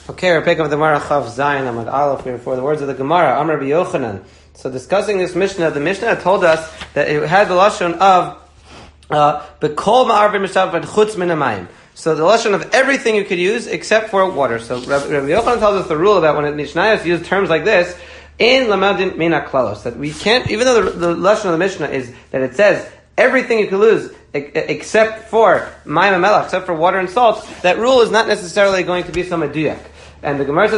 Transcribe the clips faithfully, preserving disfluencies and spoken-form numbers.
Okay, we're picking up the Gemara Chav Zayin Amud Aleph here for the words of the Gemara. Amar Rabbi Yochanan. So discussing this Mishnah, the Mishnah told us that it had the lashon of Bekol Ma'arvin Mishav Chutz Min Hamayim. So the lashon of everything you could use except for water. So Rabbi Yochanan tells us the rule about when Mishnayos use terms like this in Lamadin Mina Klalos, that we can't, even though the, the lashon of the Mishnah is that it says everything you could lose except for Mayim and Melach, except for water and salt, that rule is not necessarily going to be so meduyak. And the Gemara says,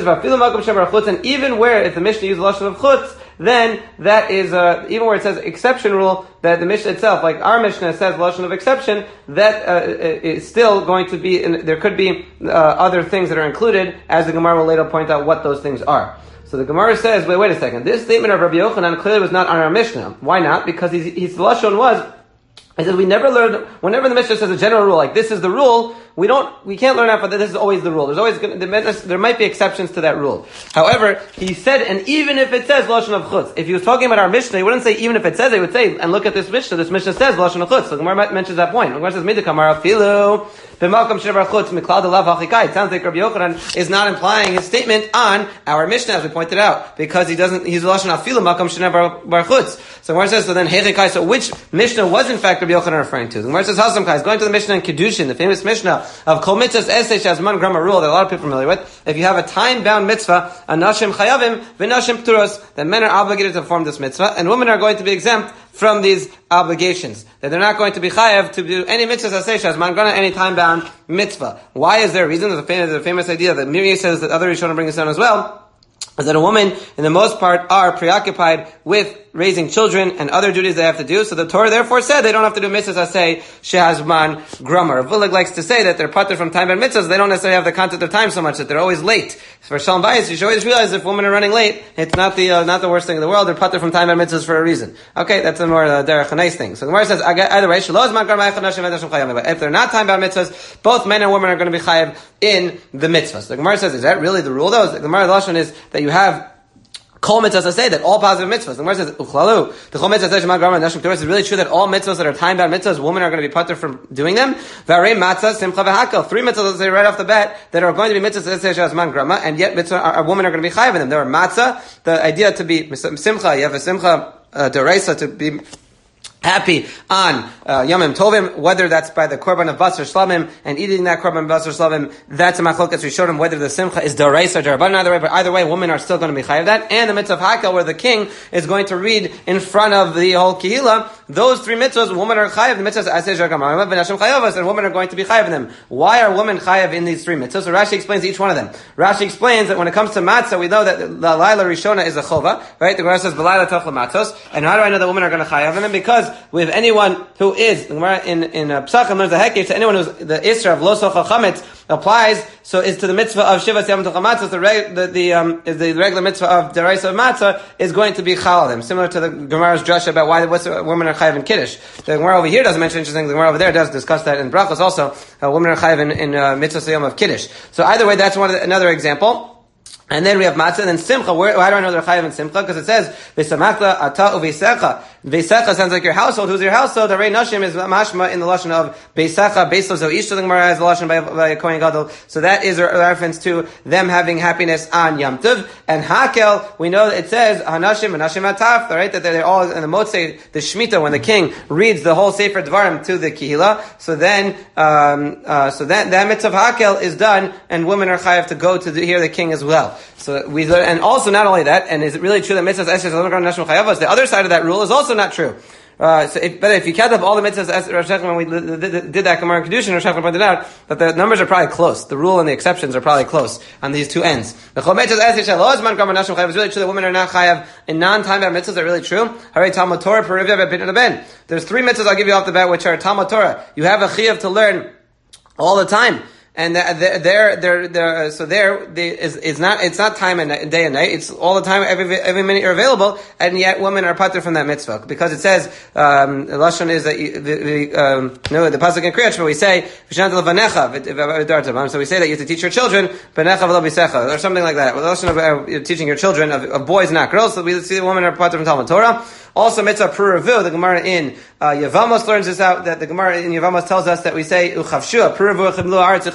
and even where, if the Mishnah uses the lashon of chutz, then that is, uh, even where it says exception rule, that the Mishnah itself, like our Mishnah says lashon of exception, that uh, is still going to be, in, there could be uh, other things that are included, as the Gemara will later point out what those things are. So the Gemara says, wait, wait a second, this statement of Rabbi Yochanan clearly was not on our Mishnah. Why not? Because his, his lashon was, I said we never learned, whenever the Mishnah says a general rule, like this is the rule, we don't, we can't learn out that this is always the rule. There's always, there might be exceptions to that rule. However, he said, and even if it says lashon of chutz, if he was talking about our Mishnah, he wouldn't say even if it says, he would say, and look at this Mishnah, this Mishnah says lashon of chutz. So the Gemara mentions that point. The Gemara says, midakamar afilu, b'malkam shenevar chutz, miklal delav hachikai. It sounds like Rabbi Yochanan is not implying his statement on our Mishnah, as we pointed out, because he doesn't, he's lashon afilu, malkam shenevar bar chutz. So the Gemara says, so then hechikai, so which Mishnah was in fact Rabbi Yochanan referring to? The Gemara says, Hasam Kai is going to the Mishnah in Kedushin, the famous Mishnah of Kol Mitzvahs Esei Shazman Grama rule that a lot of people are familiar with. If you have a time-bound mitzvah, Anashim Chayavim, V'nashim Pturos, then men are obligated to perform this mitzvah, and women are going to be exempt from these obligations. That they're not going to be chayav to do any mitzvahs Esei Shazman Grama, any time-bound mitzvah. Why is there a reason? There's a famous, there's a famous idea that Miri says that other Rishonim bring this down as well, is that a woman, in the most part, are preoccupied with raising children and other duties they have to do. So the Torah therefore said they don't have to do mitzvahs asay shehazman grummer. Vulig likes to say that they're patur from time and mitzvahs. They don't necessarily have the concept of time so much that they're always late. For shalom bayis, you should always realize if women are running late, it's not the uh, not the worst thing in the world. They're patur from time and mitzvahs for a reason. Okay, that's a more uh, derech nice thing. So the Gemara says either way, but if they're not time bound mitzvahs, both men and women are going to be chayav in the mitzvahs. The Gemara says, is that really the rule though? The Gemara lashon is that you have Kol mitzvahs say that all positive mitzvahs. The Gemara says, "Uchlalu." The Kol mitzvahs shema grama nashim Torah. Is it really true that all mitzvahs that are time-bound mitzvahs, women are going to be patur from doing them? V'arei matzah simcha v'hakel. Three mitzvahs that say right off the bat that are going to be mitzvahs that say shazman grama, and yet mitzvah, our women are going to be chayav in them. There are matzah, the idea to be simcha. You have a simcha uh, deraisa to be happy on uh, Yomim Tovim, whether that's by the korban of Basar Shlamim and eating that korban of Basar Shlamim, that's a machlokas. We showed him whether the simcha is deraisa or derabanan either way, but either way, women are still going to be chayav that. And the mitzvah of Hakel, where the king is going to read in front of the whole kehillah, those three mitzvahs, women are chayav. The mitzvahs aseh jargamah v'nashim chayavas, and women are going to be chayav in them. Why are women chayav in these three mitzvahs? So Rashi explains each one of them. Rashi explains that when it comes to matzah, we know that the Laila Rishona is a chova, right? The Gemara says v'laila tochla matzos, and how do I know that women are going to chayav in them? Because with anyone who is, the Gemara in, in uh, Psachim learns the hekir, to anyone who's the Isra of Lo Sochal Chametz applies, so is to the mitzvah of Shivas Yom Tochal Matzah, the, reg, the, the, um, is the regular mitzvah of Deraisa of Matzah is going to be chal them. Similar to the Gemara's drush about why what's, uh, women are chayav in Kiddush. The Gemara over here doesn't mention interesting, the Gemara over there does discuss that in Brachos also, uh, women are chayav in, in uh, mitzvah Yom of Kiddush. So either way, that's one of the, another example. And then we have matzah, and then simcha. Where, how do I know they're chayav in simcha? Because it says, v'samachta ata u'veisecha. Veisecha sounds like your household. Who's your household? The rei nashim is mashma in the lashon of beisecha. Beislo zo ish, the Gemara has the lashon by, by Kohen Gadol. So that is a reference to them having happiness on Yom Tov. And hakel, we know that it says, hanashim and nashim ataf, right? That they're all in the motzei, the shmita, when the king reads the whole sefer dvarim to the kehillah. So then, um, uh, so that, that mitzvah of hakel is done, and women are chayav to go to the, hear the king as well. So we learn, and also not only that, and is it really true that mitzvahs eshes nashim chayavos? The other side of that rule is also not true. Uh, so if, but if you count up all the mitzvahs, Rosh Hashanah, when we did, did that Gemara in Kedushin, Rosh Hashanah pointed out that the numbers are probably close. The rule and the exceptions are probably close on these two ends. The chol mitzvahs eshes shelo zman grama nashim chayavos is really true that women are not chayav in non-time-bound mitzvahs. Are really true. Hare Talmud Torah perivya b'pin ben. There's three mitzvahs I'll give you off the bat which are Talmud Torah. You have a chiyav to learn all the time. And there, there, there, there, so there is, is not, it's not time and day and night. It's all the time, every, every minute you're available, and yet women are patur from that mitzvah. Because it says, um, the lashon is that, you, the, the, um, no, the pasuk in Kriyat, we say, so we say that you have to teach your children, or something like that. The lashon of uh, teaching your children, of, of boys, not girls, so we see the women are patur from Talmud Torah. Also, mitzvah puravu, the Gemara in uh, Yevamos learns this out, that the Gemara in Yevamos tells us that we say, uchavshua, puravu chimlu aretz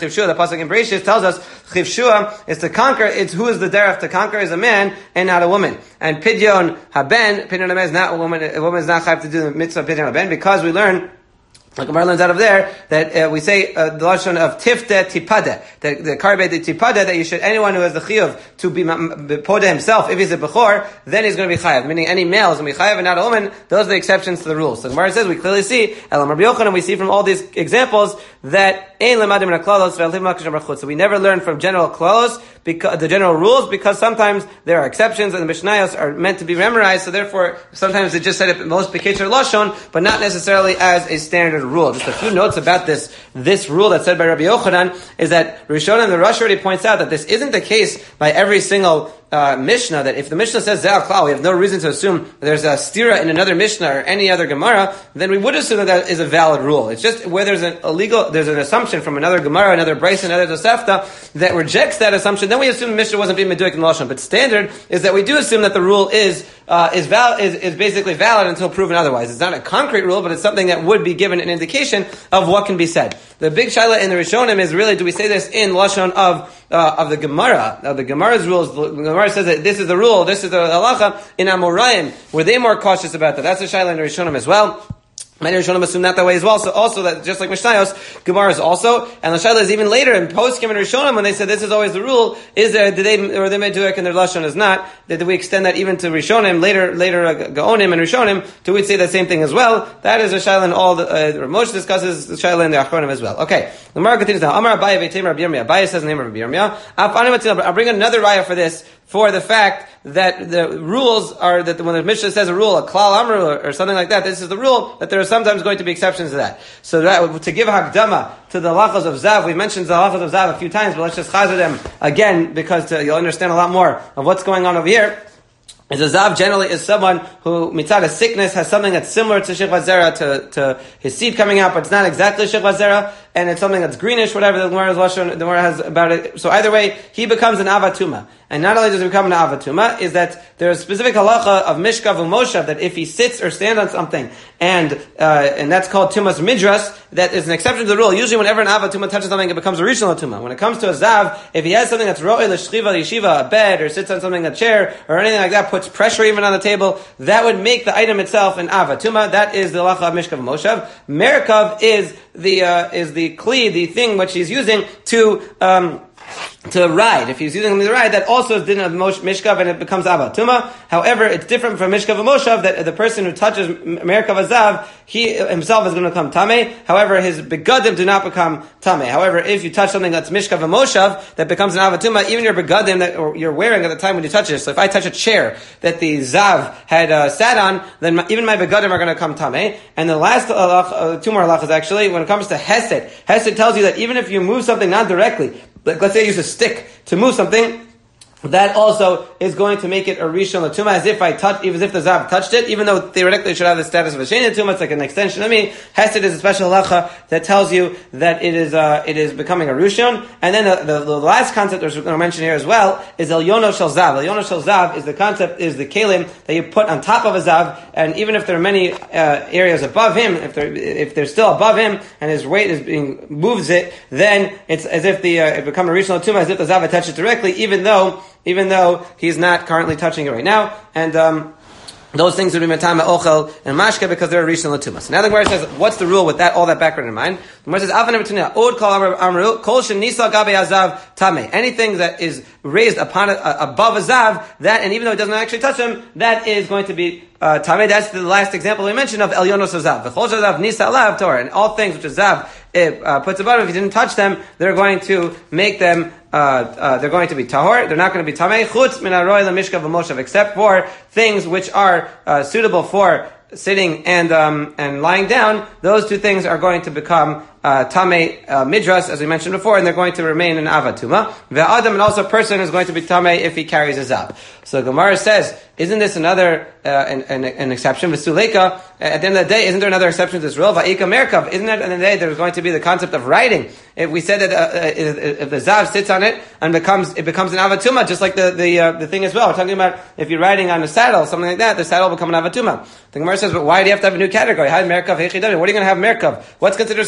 Chivshua, the pasuk in Bereshis tells us Chivshua is to conquer. It's who is the derech to conquer is a man and not a woman. And Pidyon Haben, Pidyon Haben is not a woman. A woman is not chayv to do the mitzvah Pidyon Haben because we learn. Like Gemara learns out of there that uh, we say uh, the lashon of tifte tipade, the the karbe the tipade, that you should anyone who has the chiyuv to be poda himself if he's a bechor, then he's going to be chayav. Meaning any male is going to be chayav and not a woman. Those are the exceptions to the rules. So Gemara says we clearly see Elam Rabbi Yochanan. We see from all these examples that ein lemadim min haklalos ve'alim makashim brachot. So we never learn from general klalos because the general rules because sometimes there are exceptions and the mishnayos are meant to be memorized. So therefore sometimes they just said it most beketzer lashon, but not necessarily as a standard rule. Just a few notes about this this rule that's said by Rabbi Yochanan is that Rishonim, the Rosh already points out that this isn't the case by every single uh, Mishnah, that if the Mishnah says Ze'al Klal, we have no reason to assume there's a stira in another Mishnah or any other Gemara, then we would assume that that is a valid rule. It's just where there's an illegal, there's an assumption from another Gemara, another Bryce, another Tosefta that rejects that assumption, then we assume the Mishnah wasn't being meduik in Lashon. But standard is that we do assume that the rule is uh, is, val- is is basically valid until proven otherwise. It's not a concrete rule, but it's something that would be given an indication of what can be said. The big shaila in the Rishonim is really, do we say this in Lashon of uh, of the Gemara? Of the Gemara's rules, the Gemara says that this is the rule, this is the halacha. In Amoraim, were they more cautious about that? That's the shaila in the Rishonim as well. Many Rishonim assume that that way as well. So also that just like Mishnayos, Gemara is also, and the shaila is even later in post Kim and Rishonim when they said this is always the rule. Is there did they or they may do it and their lashon is not? Did we extend that even to Rishonim later? Later uh, Gaonim and Rishonim, do we say the same thing as well? That is a shaila in all the uh, Moshe discusses the shaila in the Achronim as well. Okay, the Gemara continues now. Amar Abaye v'Teimer Rabbi Yirmiyah. Abaye says the name of Rabbi Yirmiyah. I'll bring another raya for this. For the fact that the rules are that when the Mishnah says a rule, a klal amru or, or something like that, this is the rule that there are sometimes going to be exceptions to that. So that, to give hakdama to the halachos of zav, we mentioned the halachos of zav a few times, but let's just chazer them again because to, you'll understand a lot more of what's going on over here. Is a zav generally is someone who mitzad a sickness has something that's similar to shechvat zera, to, to his seed coming out, but it's not exactly shechvat zera, and it's something that's greenish, whatever the Gemara the Gemara has about it. So either way, he becomes an avatuma. And not only does he become an avatuma, is that there's a specific halacha of mishkav umoshav that if he sits or stands on something, and uh, and that's called tumas midras, that is an exception to the rule. Usually, whenever an avatuma touches something, it becomes a rishon tuma. When it comes to a zav, if he has something that's ro'el l'shchiva yeshiva, a bed, or sits on something, a chair, or anything like that, puts pressure even on the table, that would make the item itself an avatuma. That is the halacha of mishkav umoshav. Merkav is the uh, is the kli, the thing which he's using to. Um, to ride. If he's using them to ride, that also is din of mishkav and it becomes avatuma. However, it's different from mishkav and moshav that the person who touches merkav azav, he himself is going to become tameh. However, his begadim do not become tameh. However, if you touch something that's mishkav and moshav, that becomes an avatuma, even your begadim that you're wearing at the time when you touch it. So if I touch a chair that the zav had uh, sat on, then my, even my begadim are going to come tameh. And the last halach, uh, two more halachas actually, when it comes to hesed, hesed tells you that even if you move something not directly, like let's say you use a stick to move something, that also is going to make it a rishon l'tuma, as if I touch, even if the zav touched it, even though theoretically it should have the status of a shein l'tuma, it's like an extension of me. Hesed is a special halacha that tells you that it is uh, it is becoming a rishon. And then the, the, the last concept we're going to mention here as well is elyono shel zav. Elyono shel zav is the concept, is the kelim that you put on top of a zav, and even if there are many uh, areas above him, if they're if they're still above him and his weight is being moves it, then it's as if the uh, it becomes a rishon l'tuma, as if the zav touched it directly, even though. Even though he's not currently touching it right now, and um, those things would be metama ochel and mashka because they're rishon l'tuma. So now the Gemara says, what's the rule with that? All that background in mind. The Gemara says, "Avan emetunia od kol amru kol shenisa gabe azav tameh." Anything that is raised upon a, uh, above a zav, that and even though it doesn't actually touch him, that is going to be uh, tameh. That's the last example we mentioned of elyonos zav. V'chol zav nisa alav torah, and all things which a zav it, uh, puts above him, if he didn't touch them, they're going to make them. Uh, uh, they're going to be tahor. They're not going to be tamei. Chutz min haroy lemishkav v'moshav, except for things which are uh, suitable for sitting and um, and lying down. Those two things are going to become uh, tamei uh, midras, as we mentioned before, and they're going to remain in avatuma. Ve'adam, and also a person is going to be tamei if he carries a zav. So Gemara says, isn't this another uh, an, an, an exception? V'suleka, at the end of the day, isn't there another exception to this rule? Va'ika merkav, isn't it? At the end of the day, there's going to be the concept of riding. If we said that uh, if, if the zav sits on it and becomes it becomes an avatuma, just like the the uh, the thing as well. We're talking about if you're riding on a saddle, something like that, the saddle will become an avatuma. The Gemara says, but why do you have to have a new category? What are you going to have merkav? What's considered something he's riding?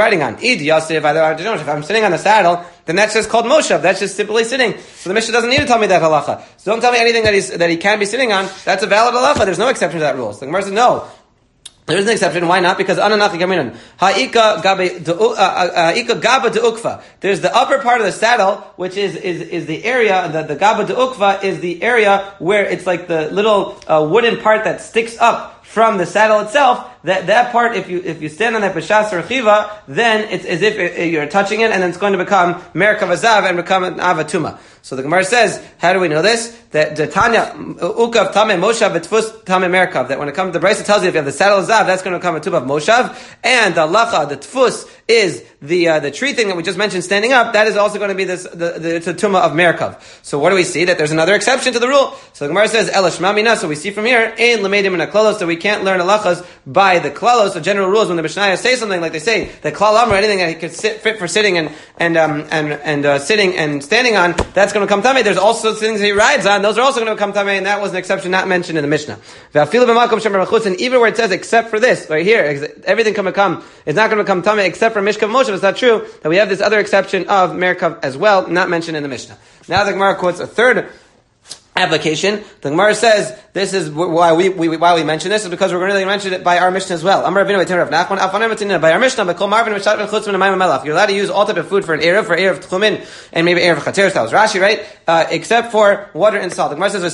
riding on. Id Yosef, if I'm sitting on the saddle, then that's just called Moshav. That's just simply sitting. So the Mishnah doesn't need to tell me that halacha. So don't tell me anything that he's, that he can be sitting on. That's a valid halacha. There's no exception to that rule. So the Gemara says, no. There is an exception. Why not? Because ananachi kaminan ha'ika gabe ha'ika gaba deukva. There's the upper part of the saddle, which is is is the area. The the gaba deukva is the area where it's like the little uh, wooden part that sticks up from the saddle itself. That that part, if you if you stand on that b'shas or chiva, then it's as if it, you're touching it, and then it's going to become merkav azav and become an avatuma. So the Gemara says, how do we know this? That the Tanya ukav tameh moshav v'tfus tameh merkav. That when it comes, the Brisa tells you if you have the saddle azav, that's going to become a tuba of moshav, and the lacha, the tfus, is the uh, the tree thing that we just mentioned standing up. That is also going to be this the, the it's a tuma of merkav. So what do we see? That there's another exception to the rule. So the Gemara says elash mamina. So we see from here ein lemedim in aklalos. So we can't learn halachas by the klalos, the general rules. When the Mishnayos say something like they say the klal amr, anything that he could sit fit for sitting and and um, and and uh, sitting and standing on, that's going to come tamei. There's also things that he rides on; those are also going to come tamei, and that was an exception not mentioned in the Mishnah. And even where it says except for this right here, everything can become is not going to become tamei except for mishkav moshav. It's not true that we have this other exception of merkav as well, not mentioned in the Mishnah. Now the Gemara quotes a third application. The Gemara says this is why we, we why we mention this is because we're going to mention it by our Mishnah as well. By our Mishnah, you're allowed to use all type of food for an erev, for erev tchumin, and maybe erev chater. That was Rashi, right? Uh, except for water and salt. The Gemara says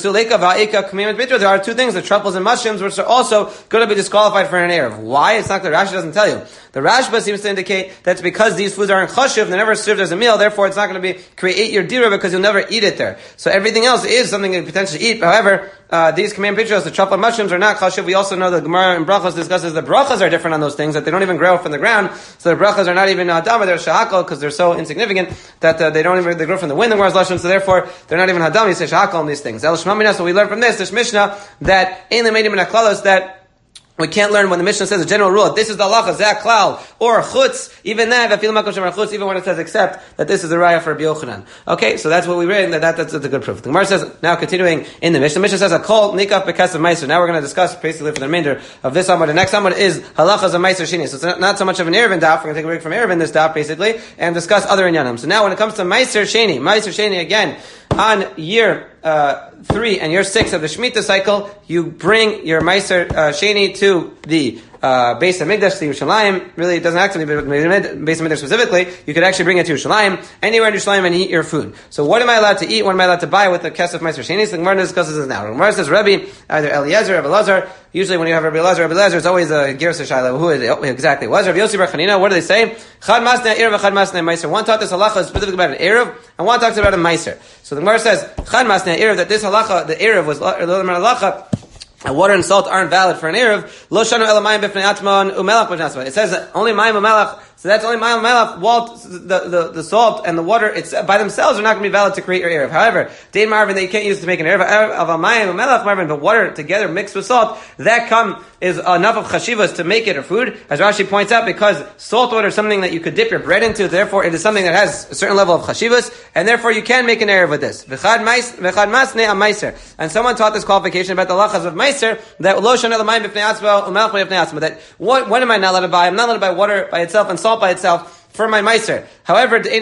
there are two things: the truffles and mushrooms, which are also going to be disqualified for an erev. Why? It's not that Rashi doesn't tell you. The Rashba seems to indicate that's because these foods are in chashuv, they're never served as a meal. Therefore, it's not going to be create your dira because you'll never eat it there. So everything else is something that you potentially eat. However, uh, these command pictures, the truffle mushrooms are not chashuv. We also know that the Gemara in Brachos discusses the brachas are different on those things, that they don't even grow from the ground. So the brachas are not even hadama, they're shahakal because they're so insignificant that uh, they don't even, they grow from the wind, the Gemara's lashon, so therefore they're not even hadama, you say shahakal on these things. So we learn from this, this Mishnah, that in the Meidim and Aklalos, that we can't learn when the Mishnah says a general rule. This is the halacha, zeh klal, or chutz. Even that, even when it says except, that this is the raya for Rabbi Yochanan. Okay, so that's what we read, and that, that's, that's a good proof. The Gemara says, now continuing in the Mishnah, the Mishnah says a kol nikaf bekas of meiser. Now we're going to discuss basically for the remainder of this Amud. The next Amud is halachas of meiser shini. So it's not, not so much of an Erevin daf. We're going to take a break from Erevin this daf basically, and discuss other inyanim. So now when it comes to meiser shini, meiser shini again, on year uh, three and year six of the Shemitah cycle, you bring your Meiser uh, Sheni to the uh, Beis HaMikdash, to Yerushalayim. Really, it doesn't actually be Beis HaMikdash specifically. You could actually bring it to Yerushalayim, anywhere in Yerushalayim, and eat your food. So what am I allowed to eat? What am I allowed to buy with the Kesef Meiser Sheni? So the Gemara discusses this now. The Gemara says, Rabbi, either Eliezer or Rabbi Lazar. Usually when you have Rabbi Lazar, Rabbi Lazar, it's always a Gersa Shaila. Who is it? Oh, exactly. Was Rabbi Yossi Bar Chanina? What do they say? Chad Masnei Erev, Chad Masnei Meiser. One taught this halacha specifically about an Erev, and one talks about a Meiser. So the Gemara says, Chad Masnei Erev, that this halacha, the Erev was, halacha, and water and salt aren't valid for an Erev. Lo shanu elamayim b'fnei atman umelach b'nasma. It says that only mayim umelach. So that's only mayim umelach. Walt, the, the the salt and the water, it's by themselves are not going to be valid to create your Erev. However, dein marvin that you can't use to make an Erev of a mayim umelach marvin, but water together mixed with salt, that come is enough of chashivas to make it a food. As Rashi points out, because salt water is something that you could dip your bread into, therefore it is something that has a certain level of chashivas, and therefore you can make an Erev with this. V'chad masnei a meiser. And someone taught this qualification about the lachas of meiser, that lo shana l'mayim b'fnei atzma umelach b'fnei atzma. That what when am I not allowed to buy? I'm not allowed to buy water by itself and salt by itself for my meiser. However, but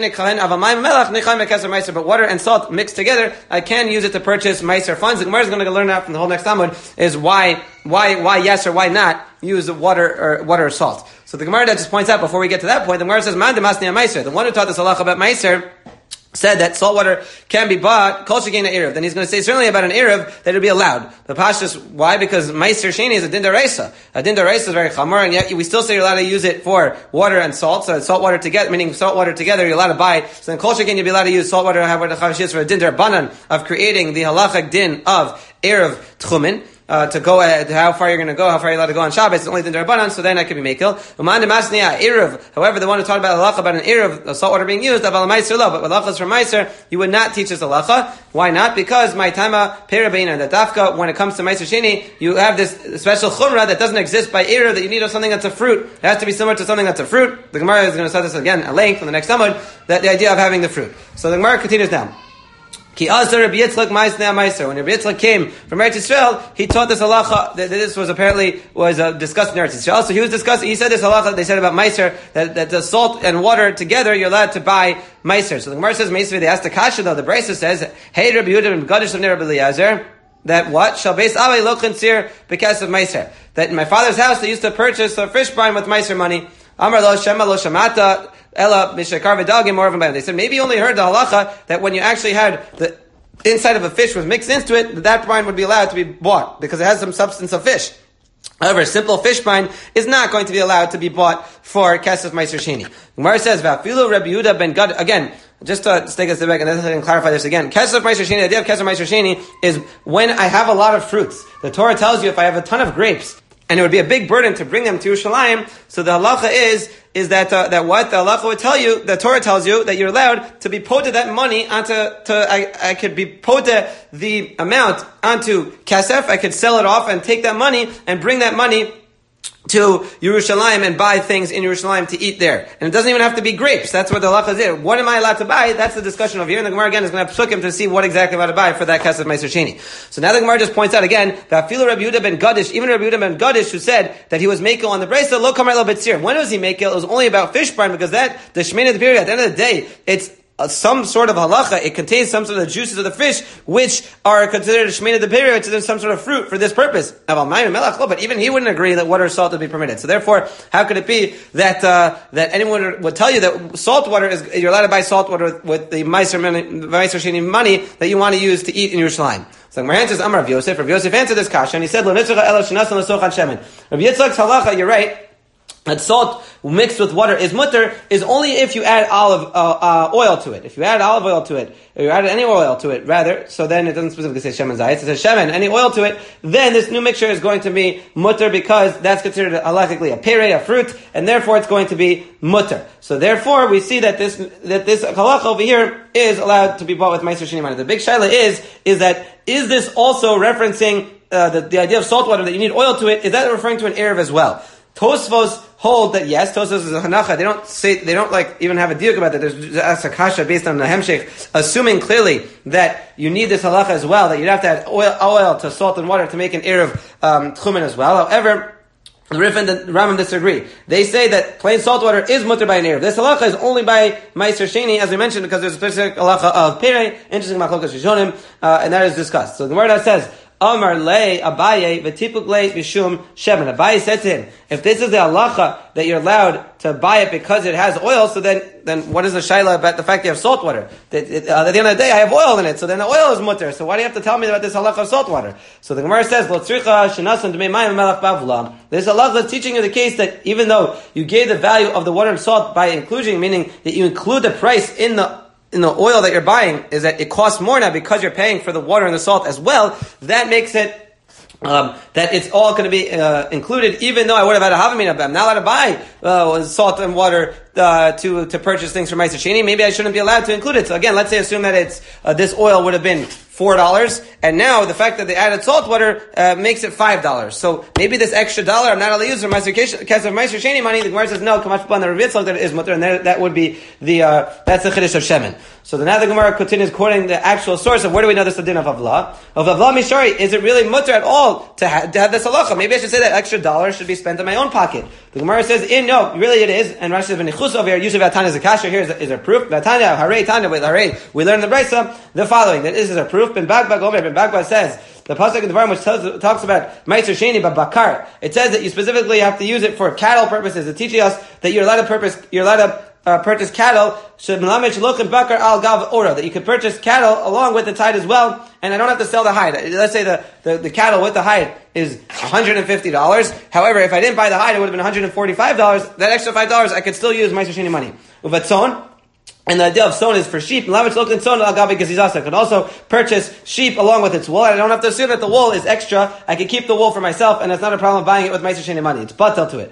water and salt mixed together, I can use it to purchase meiser funds. The Gemara is going to learn out from the whole next Talmud is why, why, why yes or why not use water or water or salt. So the Gemara that just points out before we get to that point, the Gemara says, "Man demasni meiser." The one who taught this halacha about meiser said that salt water can be bought, kol shekein erev. Then he's going to say certainly about an erev that it would be allowed. The pashtus, why? Because meiser sheni is a din daraisa. A din daraisa is very chamor, and yet we still say you're allowed to use it for water and salt. So salt water together, meaning salt water together, you're allowed to buy. So then kol shekein you'd be allowed to use salt water have the chavashis for a din darabanan of creating the halachic din of erev tchumin. Uh, to go ahead, how far you're going to go, how far you're allowed to go on Shabbos, it's only the Darabanan, so then that can be Mekil. However, the one who taught about halacha about an Erev, of salt water being used, but halachas from Meiser, you would not teach us halacha. Why not? Because my tama perabeina, that dafka, when it comes to Meiser Sheni, you have this special chumrah that doesn't exist by Erev, that you need something that's a fruit. It has to be similar to something that's a fruit. The Gemara is going to start this again at length in the next Talmud, that the idea of having the fruit. So the Gemara continues now. Ki Azar Rabbi Yitzchak Ma'asnei Ma'aser. When Rabbi Yitzchak came from Eretz Yisrael, he taught this halacha that this was apparently was uh, discussed in Eretz Yisrael. So he was discussing. He said this halacha they said about Ma'aser that, that the salt and water together you're allowed to buy Ma'aser. So the Gemara says Ma'aser. They asked the Kasha though. The Brisa says, "Hey Rabbi Yehuda ben Gadish of Rabbi Eliezer." That what? Shall base Avei lo chinsir because of Ma'aser. That in my father's house they used to purchase a fish brine with Ma'aser money. Amar lo shema lo shamata ela mishakar v'dagim more of them. They said maybe you only heard the halacha that when you actually had the inside of a fish was mixed into it, that, that brine would be allowed to be bought because it has some substance of fish. However, simple fish brine is not going to be allowed to be bought for Kesef Meiser Sheni. Gemara says, "Va'afilu Rabbi Yehuda ben Gad." Again, just to take a step back and then clarify this again. Kesef Meiser Sheni. The idea of Kesef Meiser Sheni is when I have a lot of fruits. The Torah tells you if I have a ton of grapes, and it would be a big burden to bring them to Yerushalayim. So the halacha is is that uh, that what the halacha would tell you, the Torah tells you that you're allowed to be pota that money onto to I, I could be pota the amount onto kasef. I could sell it off and take that money and bring that money to Yerushalayim and buy things in Yerushalayim to eat there. And it doesn't even have to be grapes. That's what the halacha is. What am I allowed to buy? That's the discussion over here. And the Gemara again is going to have psukim to see what exactly I'm allowed to buy for that Kesef Meiser Sheni. So now the Gemara just points out again that Afilu Rabbi Yehuda ben Gadish, even Rabbi Yehuda ben Gadish who said that he was makel on the brisa, lo kamar lo betzir. When was he makel? It was only about fish brine because that, the Shemini of the period, at the end of the day, it's Uh, some sort of halacha, it contains some sort of the juices of the fish, which are considered a shmeina de period, which is some sort of fruit for this purpose. But even he wouldn't agree that water or salt would be permitted. So therefore, how could it be that uh, that anyone would tell you that salt water is, you're allowed to buy salt water with, with the Meiser Sheni money that you want to use to eat in Yerushalayim? So Gemara says, Amar Rav Yosef. Rav Yosef answered this kasha, and he said, Rav Yitzchak's halacha, you're right, that salt mixed with water is mutter is only if you add olive uh, uh, oil to it. If you add olive oil to it, or you add any oil to it, rather, so then it doesn't specifically say shemen zayis, it says shemen, any oil to it, then this new mixture is going to be mutter because that's considered halachically a pere, a fruit, and therefore it's going to be mutter. So therefore we see that this that this halacha over here is allowed to be bought with Meiser Sheni money. The big shaila is, is that, is this also referencing uh, the, the idea of salt water that you need oil to it, is that referring to an erev as well? Tosfos hold that yes, Tosfos is a hanacha. They don't say, they don't like even have a diuk about that. There's a kasha based on the hemshech, assuming clearly that you need this halacha as well, that you'd have to add oil, oil to salt and water to make an erev um, tchumen as well. However, the Rif and the Rambam disagree. They say that plain salt water is mutter by an erev. This halacha is only by Meiser Sheni, as we mentioned, because there's a specific halacha of pere, interesting machlokas rishonim, uh, and that is discussed. So the word that says, Amar le Abaye v'tipuk le b'shum shemen. Abaye said to him, if this is the halacha that you're allowed to buy it because it has oil, so then then what is the shaila about the fact you have salt water? That, it, uh, at the end of the day, I have oil in it, so then the oil is mutter. So why do you have to tell me about this halacha of salt water? So the Gemara says, Lo tzricha shenasan d'mei mayim melach bavla. This halacha is teaching you the case that even though you gave the value of the water and salt by inclusion, meaning that you include the price in the in the oil that you're buying, is that it costs more now because you're paying for the water and the salt as well. That makes it Um, that it's all going to be uh, included, even though I would have had a havamina, but I'm not allowed to buy uh, salt and water uh, to to purchase things from Meiser Sheni. Maybe I shouldn't be allowed to include it. So again, let's say assume that it's uh, this oil would have been four dollars, and now the fact that they added salt water uh, makes it five dollars. So maybe this extra dollar I'm not allowed to use for Meiser Sheni money. The Gemara says no. Kamash upon the Rav Yitzchak that it is mutter, and that, that would be the uh, that's the chiddush of shemen. So now the Gemara continues quoting the actual source of where do we know this din of avla of avla mishari? Is it really mutter at all to, ha- to have this halacha? Maybe I should say that extra dollar should be spent in my own pocket. The Gemara says, in no, really it is. And Rashi says, "V'nichus over here, usually Vatanya is a kasha." Here is a, is a proof. Vatanya, Harei Tanya, with Harei, we learn in the Brisa the following: that this is a proof. Ben Bagbag over Ben Bagbag says the pasuk in the Dvarim which tells, talks about Meiser Sheni but bakar. It says that you specifically have to use it for cattle purposes. It teaches us that you're allowed to purpose. You're allowed to Uh, purchase cattle, that you could purchase cattle along with the tide as well, and I don't have to sell the hide. Let's say the, the, the cattle with the hide is one hundred fifty dollars. However, if I didn't buy the hide, it would have been one hundred forty-five dollars. That extra five dollars I could still use Meiser Sheni money. Uvatzon, and the idea of son is for sheep. I can also purchase sheep along with its wool. I don't have to assume that the wool is extra. I can keep the wool for myself, and it's not a problem buying it with Meiser Sheni money. It's batel to it.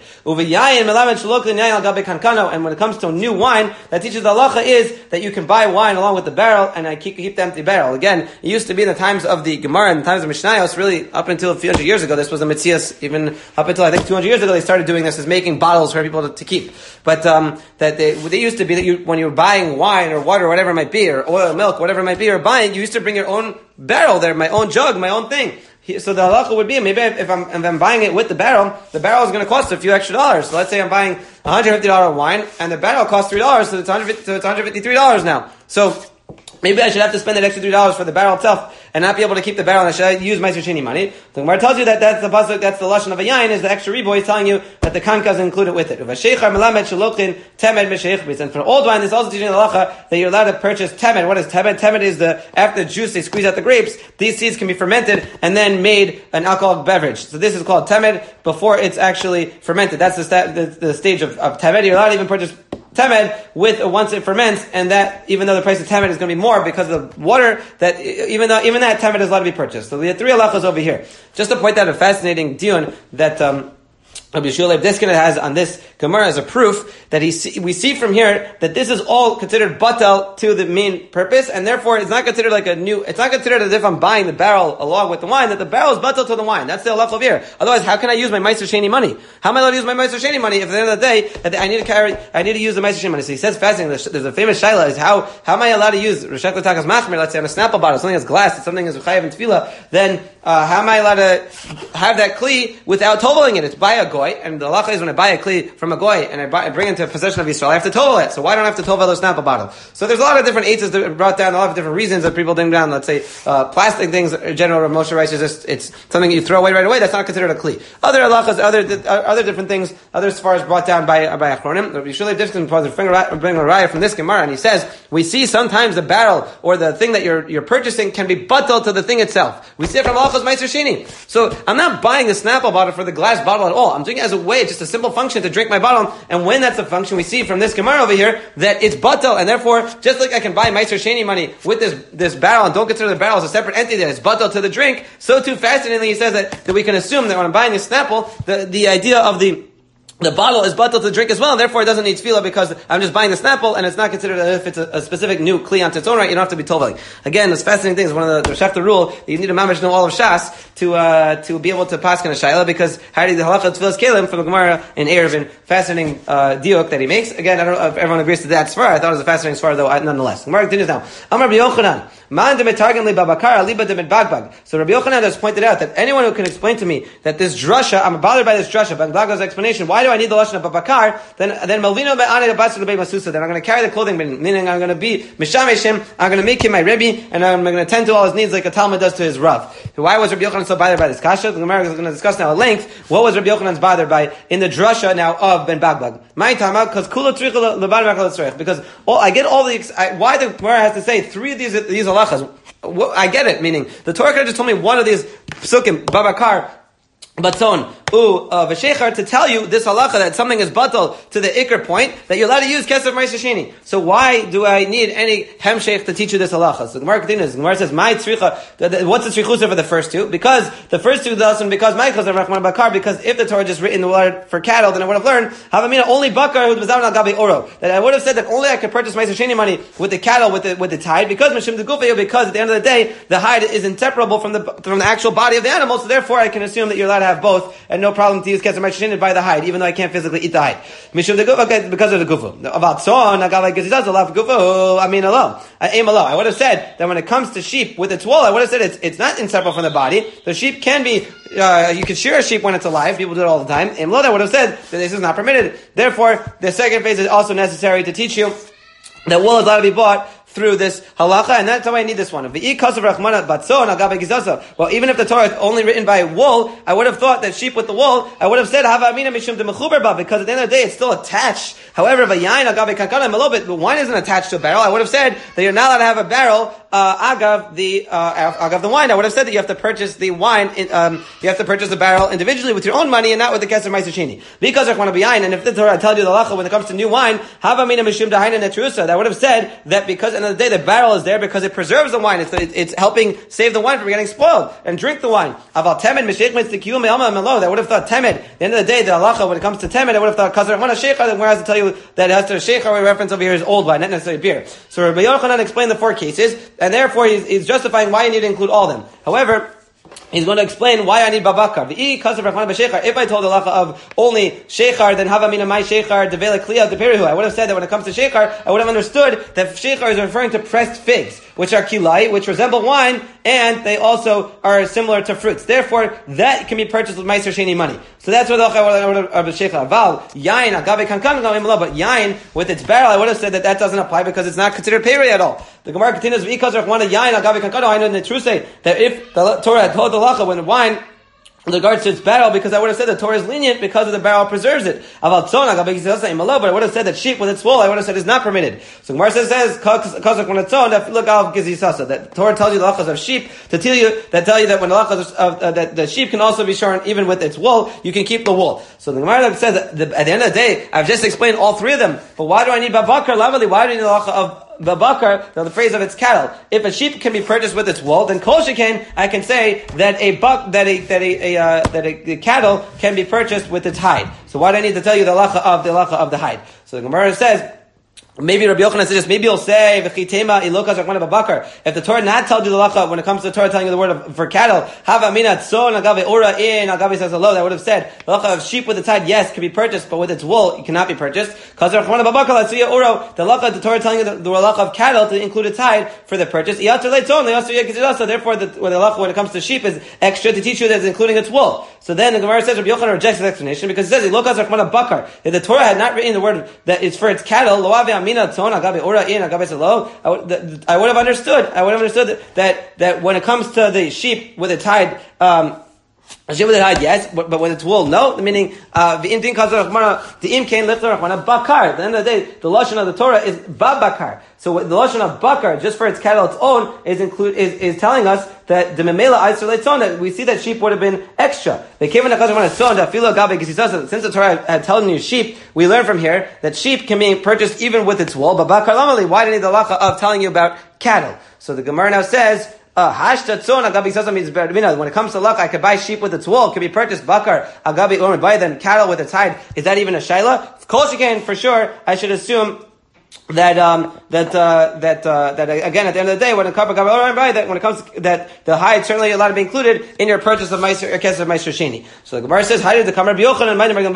And when it comes to new wine, that teaches the halacha is that you can buy wine along with the barrel, and I keep, keep the empty barrel. Again, it used to be in the times of the Gemara and the times of Mishnayos, really up until a few hundred years ago, this was a mitzias, even up until I think two hundred years ago, they started doing this as making bottles for people to, to keep. But um, that they, they used to be that you, when you were buying buying wine or water or whatever it might be, or oil, milk, whatever it might be, or buying, you used to bring your own barrel there, my own jug, my own thing. So the halacha would be, maybe if I'm, if I'm buying it with the barrel, the barrel is going to cost a few extra dollars. So let's say I'm buying one hundred fifty dollars wine, and the barrel costs three dollars, so it's one hundred fifty, so it's one hundred fifty-three dollars now. So maybe I should have to spend that extra three dollars for the barrel itself and not be able to keep the barrel, and I should use Meiser Sheni money. The Gemara tells you that that's the pasuk, that's the lashon of a yain, is the extra riboy is telling you that the kanka is included with it. And for old wine, this also teaching the halacha that you're allowed to purchase temed. What is temed? Temed is the, after the juice, they squeeze out the grapes, these seeds can be fermented and then made an alcoholic beverage. So this is called temed before it's actually fermented. That's the, sta- the, the stage of, of temed. You're allowed to even purchase temed with once it ferments, and that even though the price of temed is going to be more because of the water, that even though even that temed is allowed to be purchased. So we have three halachas over here. Just to point out a fascinating dion that um, Rabbi Yeshua Leib Diskin has on this Gemara as a proof that he see, we see from here that this is all considered batel to the main purpose, and therefore it's not considered like a new, it's not considered as if I'm buying the barrel along with the wine, that the barrel is batel to the wine. That's the halach of here. Otherwise, how can I use my Meiser Sheni money? How am I allowed to use my Meiser Sheni money if at the end of the day that I need to carry, I need to use the Meiser Sheni money? So he says fasting, there's a famous shaila is how, how am I allowed to use Reshek L'Takas Machmer, let's say on a Snapple bottle, something that's glass, it's something that's chayav and tefillah, then uh, how am I allowed to have that kli without toveling it? It's by a goy, and the halacha is when I buy a kli from a goy and I, buy, I bring it into possession of Yisrael, I have to tovel it. So why don't I have to tovel the Snapple bottle? So there's a lot of different eitzes that brought down, a lot of different reasons that people bring down. Let's say uh, plastic things. In general, Moshe writes is just it's something you throw away right away. That's not considered a kli. Other halachas, other other different things, other sfars brought down by by Achronim. Rabbi Yeshua Leib Diskin bring a raya from this Gemara, and he says we see sometimes the barrel or the thing that you're you're purchasing can be batel to the thing itself. We see it from halachas Meiser Sheni. So I'm not buying the Snapple bottle for the glass bottle at all. I'm doing it as a way, just a simple function to drink my bottle. And when that's a function, we see from this Gemara over here that it's batel, and therefore, just like I can buy Meiser Sheni money with this this barrel and don't consider the barrel as a separate entity that is batel to the drink, so too fascinatingly he says that, that we can assume that when I'm buying this Snapple, the, the idea of the The bottle is batel to drink as well, and therefore it doesn't need tefillah because I'm just buying the Snapple, and it's not considered as if it's a, a specific new kli on its own right. You don't have to be toveling. Again, this fascinating thing is one of the, the Shechta rule that you need to mamish know all of Shas to uh, to be able to pass on a shayla, because how do you the halacha tefillas kelim from the Gemara in Eruvin, fascinating uh, diuk that he makes. Again, I don't know if everyone agrees to that svara. I thought it was a fascinating svara though, nonetheless. Gemara continues now. Amar Rabbi Yochanan, man demetargim li babakar liba demetbagbag. So Rabbi Yochanan has pointed out that anyone who can explain to me that this drasha, I'm bothered by this drasha, Bagbag's explanation. Why do I need the lashon of babakar? Then, then Malvino be'ane basar lebei masusa. Then I'm going to carry the clothing, meaning I'm going to be mishameshim. I'm going to make him my rebbe, and I'm going to tend to all his needs like a Talmud does to his rav. Why was Rabbi Yochanan so bothered by this kasha? The Gemara is going to discuss now at length. What was Rabbi Yochanan's bothered by in the drasha now of Ben Bagbag? My time because kula tzricha leban makal tzrich. Because all I get all the I, why the Gemara has to say three of these these halachas. I get it. Meaning the Torah could have just told me one of these psukim babakar. Batzon, u v'shechar, to tell you this halacha that something is batal to the ikr point that you're allowed to use kesef Meiser Sheni. So why do I need any hemshech to teach you this halacha? So the Gemara continues. The Gemara says, "My tzricha." What's the tzrichusa for the first two? Because the first two doesn't. Because my chazar rachman bakar. Because if the Torah just written the word for cattle, then I would have learned havamina only bakar who was down al gabi oro. That I would have said that only I could purchase Meiser Sheni money with the cattle with the with the hide. Because mishim degufayu. Because at the end of the day, the hide is inseparable from the from the actual body of the animal. So therefore, I can assume that you're allowed to have both, and no problem to use kesef Meiser Sheni by the hide, even though I can't physically eat the hide. Mishum the gufa, because of the gufa. About son, I got like does a lot of gufa. I mean, alone. I aim alone. I would have said that when it comes to sheep with its wool, I would have said it's it's not inseparable from the body. The sheep can be. Uh, you can shear a sheep when it's alive. People do it all the time. Aim alone. I would have said that this is not permitted. Therefore, the second phase is also necessary to teach you that wool is allowed to be bought through this halacha, and that's how I need this one. Well, even if the Torah is only written by wool, I would have thought that sheep with the wool, I would have said hava amina mishum de mechuber ba, because at the end of the day it's still attached. However, vayayin agabe kakana, a little bit, but wine isn't attached to a barrel. I would have said that you're not allowed to have a barrel uh, agav the uh, agav the wine. I would have said that you have to purchase the wine. In, um, you have to purchase the barrel individually with your own money and not with the kesef Meiser Sheni. Because I want to be yain, and if the Torah tells you the halacha when it comes to new wine, hava amina mishum de haina netrusa, that would have said that because at the end of the day the barrel is there because it preserves the wine. It's, it's helping save the wine from getting spoiled and drink the wine. Aval temed mishech mitzdikiyu me'alma melo. That would have thought temed. At the end of the day, the halacha when it comes to temed, I would have thought kazar mana sheikha. Then where has to tell you that it has to sheikha. Reference over here is old wine, not necessarily beer. So Rabbi Yochanan explained the four cases, and therefore he's, he's justifying why you need to include all of them. However, he's going to explain why I need babakar. If I told the halacha of only shechar, then havamina my shechar devela kliya deperihu. I would have said that when it comes to shechar, I would have understood that shechar is referring to pressed figs, which are kilai, which resemble wine, and they also are similar to fruits. Therefore, that can be purchased with meiser sheni money. So that's what the halacha of shechar. Val yain agabe kankan gamim, but yain with its barrel, I would have said that that doesn't apply because it's not considered peri at all. The Gemara continues, "V'ikaz rachmana yain agabe kankan." I know in the true say that if the Torah had told the halacha when wine in regards to its barrel, because I would have said the Torah is lenient because of the barrel preserves it. But I would have said that sheep with its wool, I would have said is not permitted. So Gemara says, that the Torah tells you the halachas of sheep to tell you that tell you that when the halachas of uh, that the sheep can also be shorn even with its wool, you can keep the wool. So the Gemara says that the, at the end of the day, I've just explained all three of them. But why do I need babakar? Lavali, why do I need the halacha of babakar, the phrase of its cattle? If a sheep can be purchased with its wool, then kol sheken, I can say that a buck, that a that a, a uh, that a, a cattle can be purchased with its hide. So why do I need to tell you the halacha of the halacha of the hide? So the Gemara says, maybe Rabbi Yochanan suggests, maybe you'll say, v'chitema ilokas rakman babakar. If the Torah not told you the halacha, when it comes to the Torah telling you the word of, for cattle, hava minat tzon agave ora in agave says hello, that would have said, the halacha of sheep with its hide, yes, can be purchased, but with its wool, it cannot be purchased. Because rakman babakar latsuya oro, the halacha, the Torah telling you the, the halacha of cattle to include its hide for the purchase. Iyater leitzon, leyaser yekizirasa. Therefore, the, the halacha when it comes to sheep is extra to teach you that it's including its wool. So then the Gemara says, Rabbi Yochanan rejects the explanation because it says, ilokas rakman babakar. If the Torah had not written the word that is for its cattle, loave amina tzon agave ora in agave salo, I would, I would have understood. I would have understood that that when it comes to the sheep with its hide, um, sheep with its hide, yes, but, but with its wool, no. Meaning, uh, the imtin kazar rachmana, the im kain lifter rachmana bakar. At the end of the day, the lashon of the Torah is babakar. So the lashon of bakar, just for its cattle, its own, is include is, is telling us that the memela aiser leitzon, that we see that sheep would have been extra. They came in the kazar rachmana that filo gabe kisisasa. Since the Torah had told you sheep, we learn from here that sheep can be purchased even with its wool. But bakar lamali, why do you need the halacha of telling you about cattle? So the Gemara now says, Uh, when it comes to luck, I could buy sheep with its wool. It could be purchased bakar, agabi, or buy then cattle with its hide. Is that even a shaila? Kol sheken, for sure, I should assume that um that uh that uh that again at the end of the day when it comes that when it comes to, that the hide certainly allowed to be included in your purchase of meiser or kesef meiser sheni. So the Gemara says, how did the Kamar Rabbi Yochanan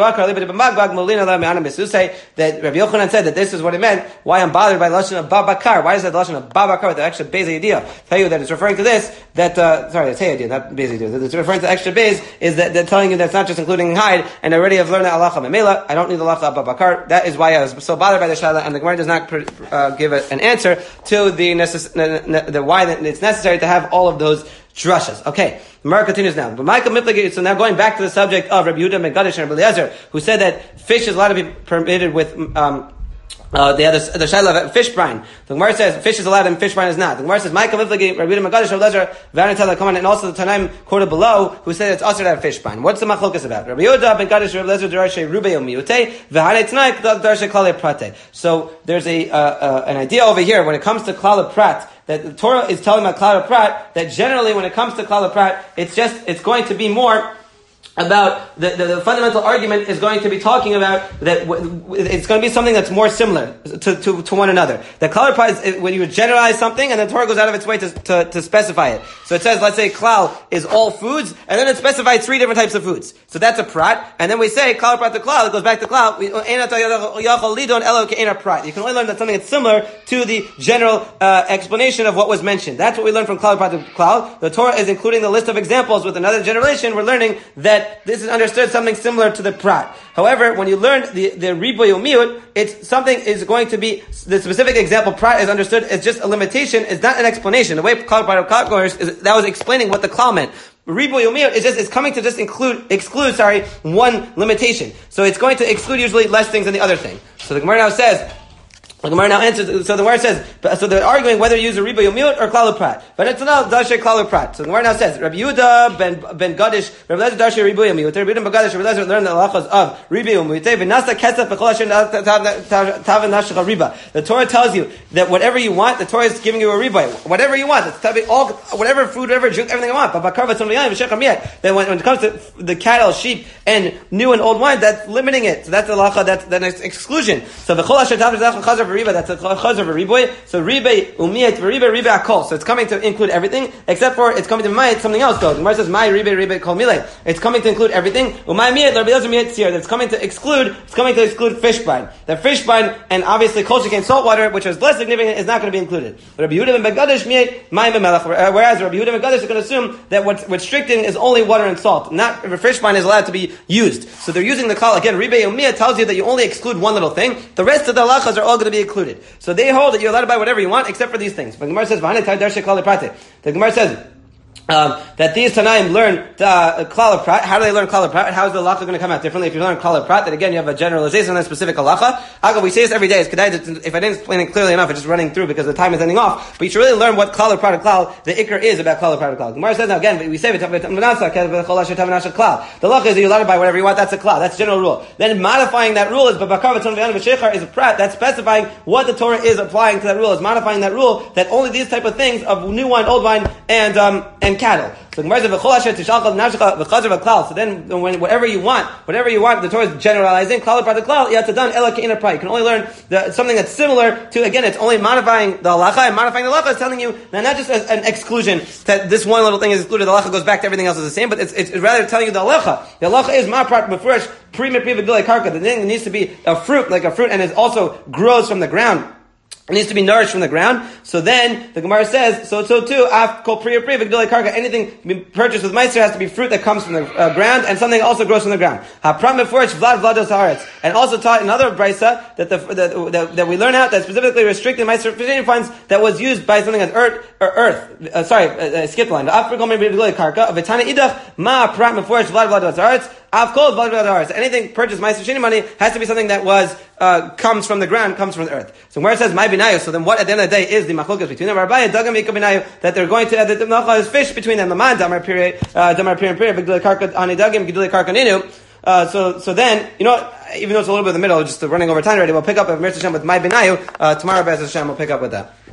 that Rabbi Yochanan said that this is what it meant? Why I'm bothered by the lashon of babakar? Why is that the lashon of babakar with the extra base idea? Tell you that it's referring to this that uh sorry it's hey idea not base idea. It's referring to extra base is that they're telling you that's not just including hide, and I already have learned that halacha memela. I don't need the halacha of babakar. That is why I was so bothered by the shaila, and the Gemara does not Uh, give a, an answer to the, necess- the, the why that it's necessary to have all of those drushas. Okay, the Gemara continues now. So now going back to the subject of Rabbi Yehuda ben Gadish and Rabbi Eliezer, who said that fish is allowed to be permitted with um, Uh, the other, the shaila of fish brine. The Gemara says fish is allowed and fish brine is not. The Gemara says, Ma'ika Miflagi, Rabbi Yehuda ben Gadish, Rabbi Eliezer, Vanatella, come on, and also the Tanaim quoted below, who said it's also to have fish brine. What's the machlokas about? Rabbi Yehuda ben Gadish, Rabbi Eliezer, Darashe Rubei Omiute, V'hanei Tnai, Darashe Klale Prate. So there's a uh, uh, an idea over here when it comes to Klale Prat, that the Torah is telling about Klale Prat, that generally when it comes to Klale Prat, it's just, it's going to be more about the, the, the fundamental argument is going to be talking about that w- w- it's going to be something that's more similar to, to, to one another. The klal prat is when you generalize something and the Torah goes out of its way to, to, to specify it. So it says, let's say klal is all foods, and then it specifies three different types of foods. So that's a prat, and then we say klal prat to klal, it goes back to klal. You can only learn that something that's similar to the general uh, explanation of what was mentioned. That's what we learn from klal prat to klal. The Torah is including the list of examples with another generation. We're learning that this is understood something similar to the prat. However, when you learn the, the riboy umiut, it's something is going to be, the specific example prat is understood as just a limitation, it's not an explanation. The way klal prat of klal goers is, that was explaining what the klal meant. Riboy umiut is just, it's coming to just include, exclude, sorry, one limitation. So it's going to exclude usually less things than the other thing. So the Gemara now says, the Gemara now answers, so the Gemara says, so they're arguing whether you use a riboy umiut or klal prat. But it's not darshe klal prat. So the Gemara now says, Rabbi Yehuda ben ben Gadish, Rabbi Eliezer darshe riboy umiut. Rabbi Yehuda ben Gadish, Rabbi Eliezer learned the halachas of riboy umiut. V'nasta kesef b'chol asher taven nashcha riba. The Torah tells you that whatever you want, the Torah is giving you a riboy. Whatever you want, it's all whatever food, whatever drink, everything you want. But bakar v'tzon v'yayin v'shechem yet. Then when, when it comes to the cattle, sheep, and new and old wine, that's limiting it. So that's the halacha. That's that's exclusion. So v'chol asher taven nashcha v'riba, that's a chazar v'riboy. So ribe umiyet v'ribe ribe akol. So it's coming to include everything, except for it's coming to miyet something else though. The Gemara says my ribe ribe kol milei. It's coming to include everything. Umay miyet l'Rabbi Elazar miyet tzir. That's coming to exclude. It's coming to exclude fish brine. The fish brine and obviously kol shekain salt water, which is less significant, is not going to be included. But Rabbi Yehuda ben Begadish miyet mayim v'melech. Whereas Rabbi Yehuda ben Begadish is going to assume that what's restricting is only water and salt. Not fish brine is allowed to be used. So they're using the klal again. Ribe umiyet tells you that you only exclude one little thing. The rest of the halachas are all going to be included. So they hold that you're allowed to buy whatever you want except for these things. But the Gemara says, the Gemara says, Um, that these Tanaim learn uh, klal prat. How do they learn klal prat? How is the halacha going to come out differently? If you learn klal prat, then again you have a generalization on a specific halacha. Again, we say this every day. It's kedai. If I didn't explain it clearly enough, it's just running through because the time is ending off. But you should really learn what klal prat and klal the ikr is about klal prat and klal. Gemara says now again, we say the halacha is that you're allowed to buy whatever you want. That's a klal. That's a general rule. Then modifying that rule is babakar v'ton v'yan v'shechar is a prat. That's specifying what the Torah is applying to that rule. Is modifying that rule that only these type of things of new wine, old wine, and um and cattle. So Gemara says v'chol. So then, when whatever you want, whatever you want, the Torah is generalizing. Klal prat klal. You have to done ela ke'ina prat. You can only learn the, something that's similar to. Again, it's only modifying the halacha, and modifying the halacha is telling you now not just as an exclusion that this one little thing is excluded. The halacha goes back to everything else is the same, but it's, it's rather telling you the halacha. The halacha is ma prat befresh pre me pre v'gilei karka. The thing needs to be a fruit, like a fruit, and it also grows from the ground. It needs to be nourished from the ground. So then the Gemara says, so so too, af kol priya priya v'gdolei karka. Anything purchased with meiser has to be fruit that comes from the uh, ground, and something also grows from the ground. Hapram before vlad vlados haaretz, and also taught in other brisa that the that, that, that we learn out that specifically restricted meiser fishing funds that was used by something as earth or earth. Uh, sorry, uh, uh, skip line. Af kol priya v'gdolei karka. V'tana idach ma pram before vlad vlados haaretz. Anything purchased my sheni money has to be something that was uh, comes from the ground, comes from the earth. So where it says my binayu, so then what at the end of the day is the machlokas between them? Rabbi Dagam binayu, that they're going to that the malacha is fish between them. The man damar period, damar period period. Gidulei karka ani dagim, gidulei karka ninu. Uh, so, so then, you know, even though it's a little bit in the middle, just running over time already, we'll pick up a Mir Hashem with my binayu. Uh, tomorrow, Be'ez Hashem, we'll pick up with that.